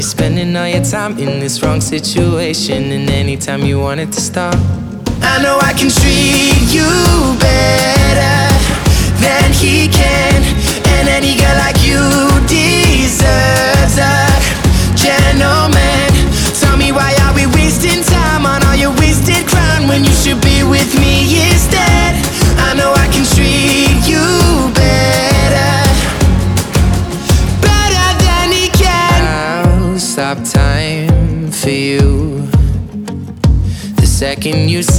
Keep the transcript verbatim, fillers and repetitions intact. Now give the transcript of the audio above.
Spending all your time in this wrong situation, and anytime you want it to stop. I know I can treat you better than he can, and any girl like you deserves a gentleman. Tell me, why are we wasting time on all your wasted crown when you should be with me instead? I know I can treat you better, better than he can. I'll stop time for you the second you say